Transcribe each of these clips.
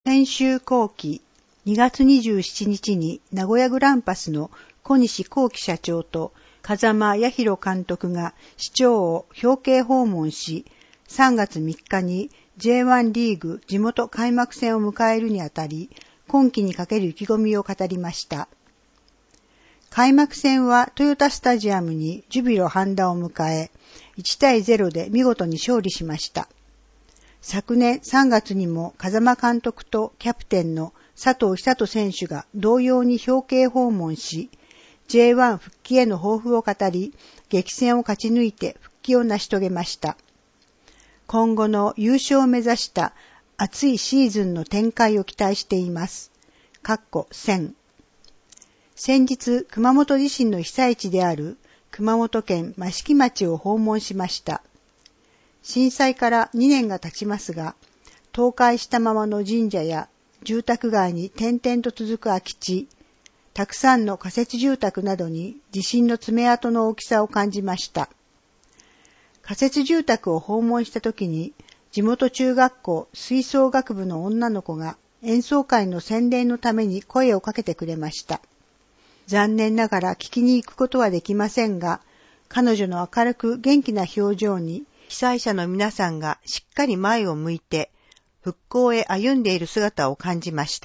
先週後期2月27日に名古屋グランパスの小西幸喜社長と風間彌弘監督が市長を表敬訪問し、3月3日に J1 リーグ地元開幕戦を迎えるにあたり、今季にかける意気込みを語りました。開幕戦はトヨタスタジアムにジュビロ阪田を迎え、1対0で見事に勝利しました。昨年3月にも風間監督とキャプテンの佐藤寿人選手が同様に表敬訪問し、J1 復帰への抱負を語り、激戦を勝ち抜いて復帰を成し遂げました。今後の優勝を目指した熱いシーズンの展開を期待しています。先日、熊本地震の被災地である熊本県益城町を訪問しました。震災から2年が経ちますが、倒壊したままの神社や住宅街に点々と続く空き地、たくさんの仮設住宅などに地震の爪痕の大きさを感じました。仮設住宅を訪問したときに、地元中学校吹奏楽部の女の子が演奏会の宣伝のために声をかけてくれました。残念ながら聞きに行くことはできませんが、彼女の明るく元気な表情に、被災者の皆さんがしっかり前を向いて復興へ歩んでいる姿を感じました。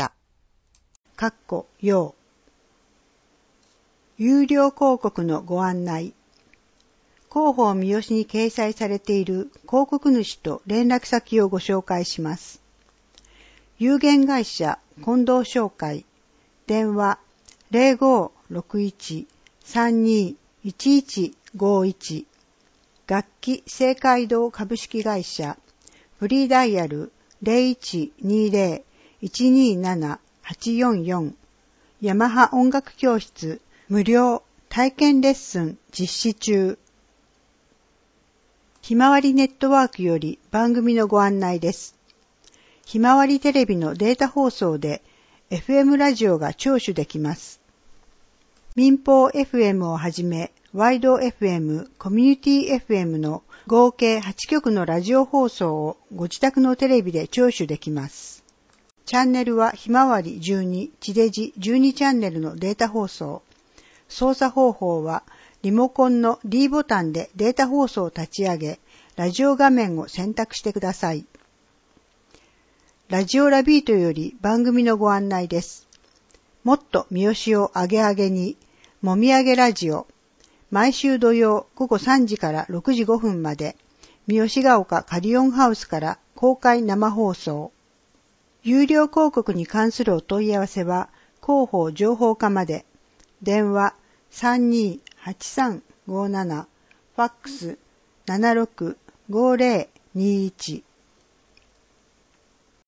有料広告のご案内。広報三好に掲載されている広告主と連絡先をご紹介します。有限会社近藤商会、電話 0561-321151、楽器清海堂株式会社、フリーダイヤル 0120-127-844、ヤマハ音楽教室無料体験レッスン実施中。ひまわりネットワークより番組のご案内です。ひまわりテレビのデータ放送で FM ラジオが聴取できます。民放 FM をはじめ、ワイド FM、コミュニティ FM の合計8局のラジオ放送をご自宅のテレビで聴取できます。チャンネルはひまわり12、地デジ12チャンネルのデータ放送。操作方法はリモコンの D ボタンでデータ放送を立ち上げ、ラジオ画面を選択してください。ラジオラビートより番組のご案内です。もっと三好をアゲアゲに、もみあげラジオ。毎週土曜午後3時から6時5分まで、三好が丘カリオンハウスから公開生放送。有料広告に関するお問い合わせは、広報情報課まで。電話 328357、ファックス765021。